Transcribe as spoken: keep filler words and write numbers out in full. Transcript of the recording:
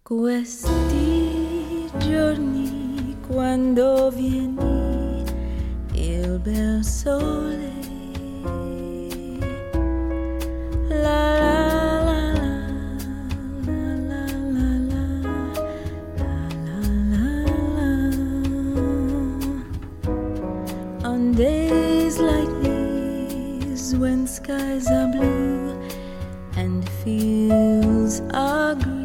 Questi giorni quando vieni il bel sole, la la la la la la la la la. On days like these when skies are blue and fields are green,